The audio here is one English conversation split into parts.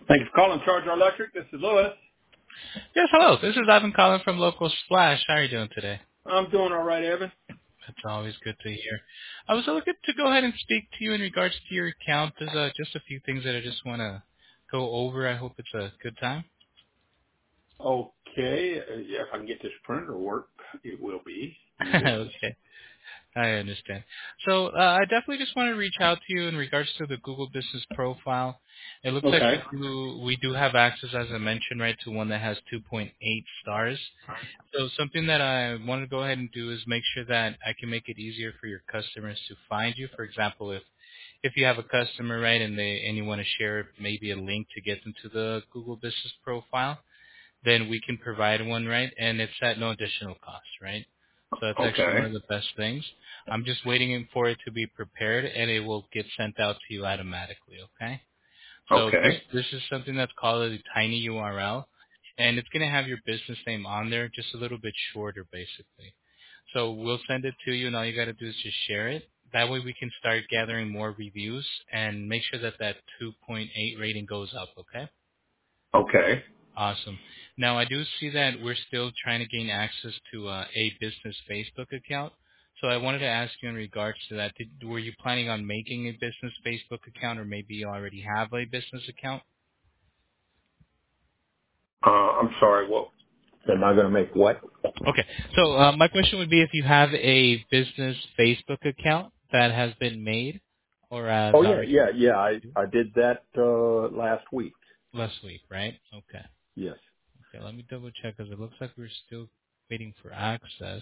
Thank you for calling Charger Electric. This is Lewis. Yes, hello. This is Ivan calling from Local Splash. How are you doing today? I'm doing all right, Evan. That's always good to hear. I was looking to go ahead and speak to you in regards to your account. There's just a few things that I just want to go over. I hope it's a good time. Okay. Yeah, if I can get this printer to work, it will be. Give me just a Okay, I understand. So I definitely just want to reach out to you in regards to the Google Business Profile. It looks like Okay. we do have access, as I mentioned, right, to one that has 2.8 stars. So something that I want to go ahead and do is make sure that I can make it easier for your customers to find you. For example, if you have a customer, right, and you want to share maybe a link to get them to the Google Business Profile, then we can provide one, right, and it's at no additional cost, right? So that's actually Okay. one of the best things. I'm just waiting for it to be prepared, and it will get sent out to you automatically, okay? So this Okay. this is something that's called a tiny URL, and it's going to have your business name on there, just a little bit shorter, basically. So we'll send it to you, and all you got to do is just share it. That way we can start gathering more reviews and make sure that that 2.8 rating goes up, okay? Okay. Awesome. Now, I do see that we're still trying to gain access to a business Facebook account. So I wanted to ask you in regards to that, were you planning on making a business Facebook account, or maybe you already have a business account? I'm sorry. What? Am I going to make what? Okay. So my question would be if you have a business Facebook account that has been made or has Oh yeah, already yeah, yeah. I did that last week. last week, right? Okay. Yes. Okay, let me double check because it looks like we're still waiting for access.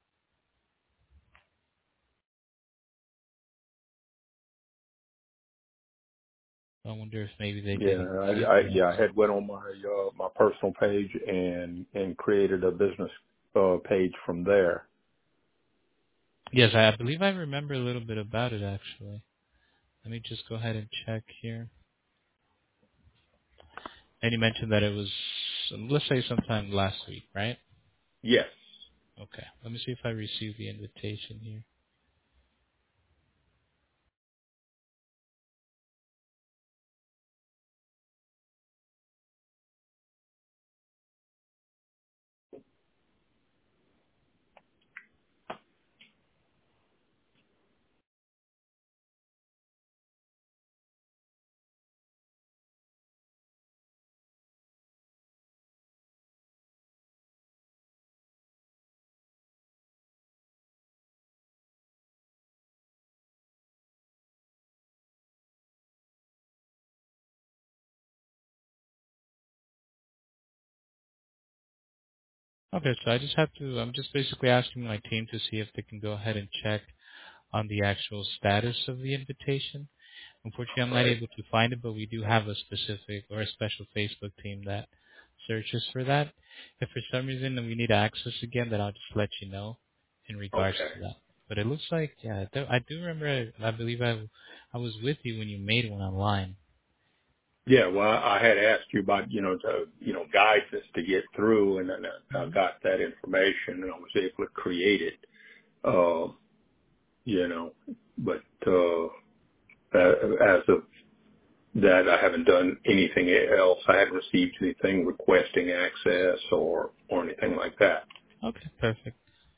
I wonder if maybe they Yeah, didn't receive the yeah. access. I had went on my personal page and created a business page from there. Yes, I believe I remember a little bit about it actually. Let me just go ahead and check here. And you mentioned that it was, let's say sometime last week, right? Yes. Okay. Let me see if I received the invitation here. Okay, so I'm just basically asking my team to see if they can go ahead and check on the actual status of the invitation. Unfortunately, I'm not Right. able to find it, but we do have a specific or a special Facebook team that searches for that. If for some reason we need access again, then I'll just let you know in regards Okay. to that. But it looks like, yeah, I do remember, I believe I was with you when you made one online. Yeah, well, I had asked you about, guidance to get through, and then I Hmm. got that information, and I was able to create it, uh, you know, but as of that, I haven't done anything else. I haven't received anything requesting access or anything like that. Okay, perfect.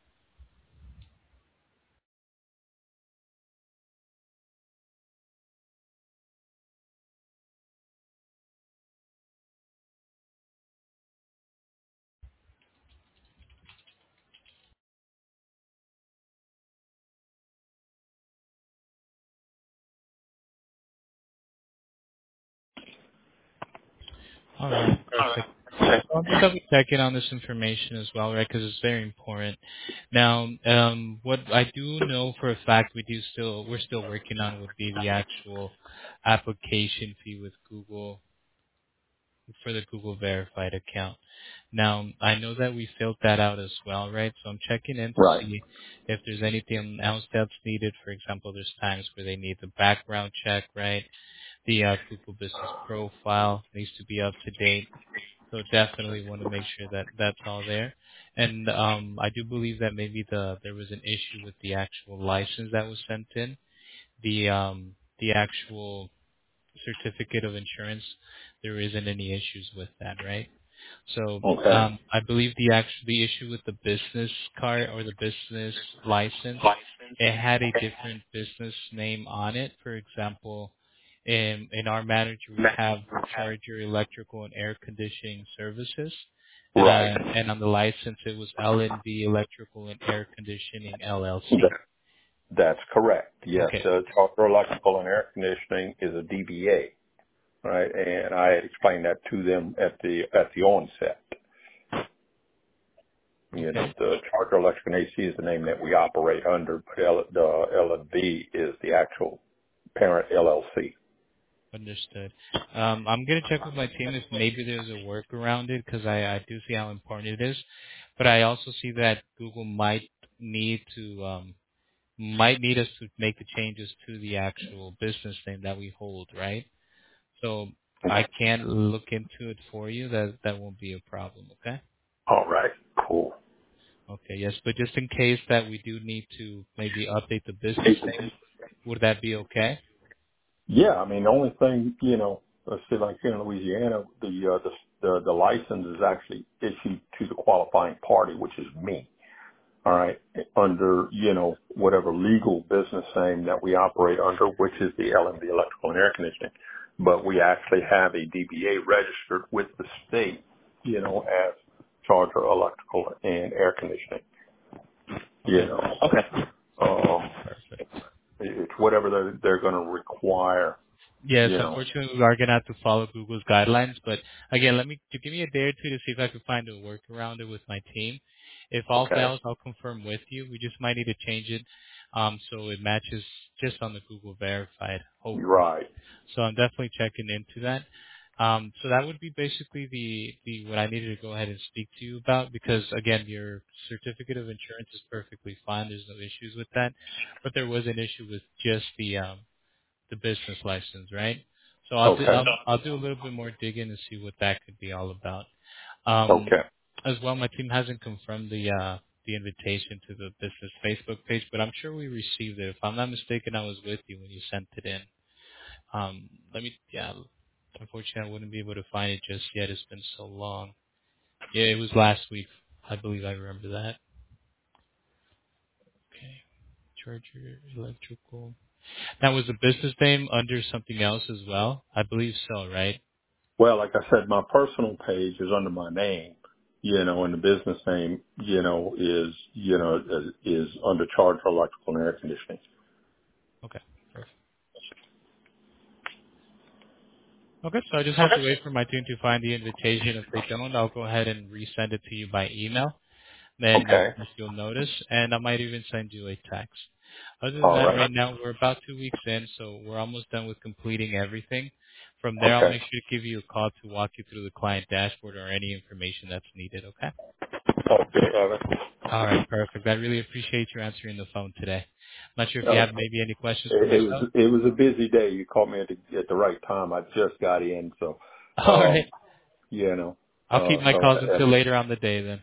All right, perfect. I'll just double check in on this information as well, right? Because it's very important. Now, what I do know for a fact we're still working on would be the actual application fee with Google for the Google verified account. Now, I know that we filled that out as well, right? So I'm checking in to Right. see if there's anything else that's needed. For example, there's times where they need the background check, right? The Google Business Profile needs to be up to date. So definitely want to make sure that that's all there. And I do believe that maybe there was an issue with the actual license that was sent in. The actual certificate of insurance there isn't any issues with that, right? So Okay. I believe the issue with the business card or the business license, it had a different business name on it. For example, in our manager we have Charger Electrical and Air Conditioning Services, Right. and on the license it was LNB Electrical and Air Conditioning LLC. That, that's correct. Yes. Okay, Charter Electrical and Air Conditioning is a DBA, right? And I had explained that to them at the onset. You know, okay, the Charter Electric and AC is the name that we operate under, but the L&B is the actual parent LLC. understood. I'm gonna check with my team if maybe there's a work around it because I do see how important it is, but I also see that Google need to might need us to make the changes to the actual business name that we hold, right? So I can look into it for you. That won't be a problem, okay? All right. Cool. Okay, yes, but just in case that we do need to maybe update the business name, would that be okay? Yeah. I mean, the only thing, you know, let's say like here in Louisiana, the license is actually issued to the qualifying party, which is me. All right. Under, you know, whatever legal business name that we operate under, which is the L&B Electrical and Air Conditioning. But we actually have a DBA registered with the state, you know, as Charter Electrical and Air Conditioning. You Okay, know, okay. perfect. It's whatever they're going to require, Yes, you know. unfortunately, we are gonna have to follow Google's guidelines. But again, give me a day or two to see if I can find a workaround it with my team. If all Okay. fails, I'll confirm with you. We just might need to change it, so it matches just on the Google verified. You're Hopefully, right. so I'm definitely checking into that. So that would be basically the what I needed to go ahead and speak to you about because again, your certificate of insurance is perfectly fine. There's no issues with that, but there was an issue with just the business license, right? So Okay. I'll do a little bit more digging to see what that could be all about. Okay. As well, my team hasn't confirmed the invitation to the business Facebook page, but I'm sure we received it. If I'm not mistaken, I was with you when you sent it in. Yeah. Unfortunately, I wouldn't be able to find it just yet. It's been so long. Yeah, it was last week. I believe I remember that. Okay. Charger Electrical. Now, was the business name under something else as well? I believe so, right? Well, like I said, my personal page is under my name, you know, and the business name, you know, is under Charter Electrical and Air Conditioning. Okay. Perfect. Okay, so I just have to wait for my team to find the invitation. If they don't, I'll go ahead and resend it to you by email. Then of Okay. course you'll notice, and I might even send you a text. Other than All that, right. right now we're about 2 weeks in, so we're almost done with completing everything. From there, I'll Okay. make sure to give you a call to walk you through the client dashboard or any information that's needed. Okay? Okay, Evan. All right, perfect. I really appreciate you answering the phone today. I'm not sure if you No, have maybe any questions for myself. it was a busy day. You called me at the right time. I just got in, so All right. you know, I'll keep my calls until later on the day then.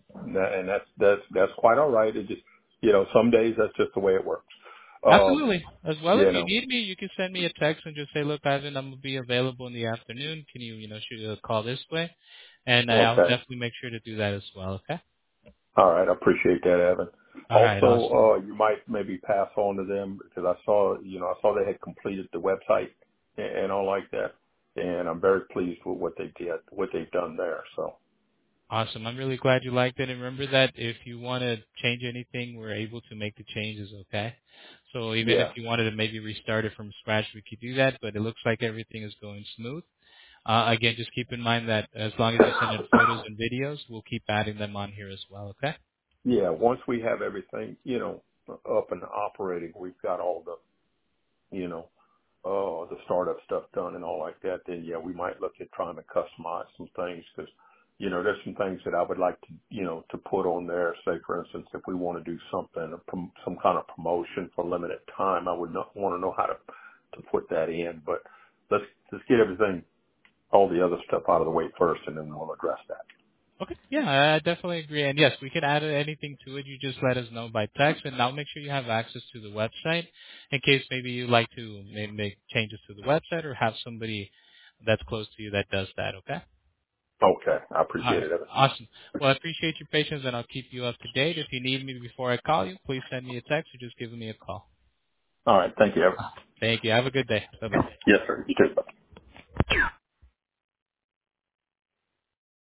and that's quite all right. It just, you know, some days that's just the way it works. Um, Absolutely. As well, if you you know. need me, you can send me a text and just say, "Look, Ivan, I'm gonna be available in the afternoon. Can you, shoot a call this way?" And I'll Okay. definitely make sure to do that as well. Okay. All right. I appreciate that, Evan. All right. Awesome. Also, you might maybe pass on to them because I saw they had completed the website and all like that. And I'm very pleased with what they've done there. So, Awesome. I'm really glad you liked it. And remember that if you want to change anything, we're able to make the changes. Okay. So even if yeah. you wanted to maybe restart it from scratch, we could do that. But it looks like everything is going smooth. Again, just keep in mind that as long as you send in photos and videos, we'll keep adding them on here as well. Okay. Yeah. Once we have everything, you know, up and operating, we've got all the, you know, the startup stuff done and all like that, then yeah, we might look at trying to customize some things because, you know, there's some things that I would like to, you know, to put on there. Say, for instance, if we want to do something, some kind of promotion for limited time, I would not want to know how to put that in. But let's get everything, all the other stuff out of the way first, and then we'll address that. Okay. Yeah, I definitely agree. And yes, we can add anything to it. You just let us know by text, and I'll make sure you have access to the website in case maybe you like to make changes to the website or have somebody that's close to you that does that. Okay. Okay. I All appreciate right. it, Evan. Awesome. Well, I appreciate your patience, and I'll keep you up to date. If you need me before I call you, please send me a text or just give me a call. All right. Thank you, Evan. Thank you. Have a good day. Bye bye. Yes, sir. You too. Bye.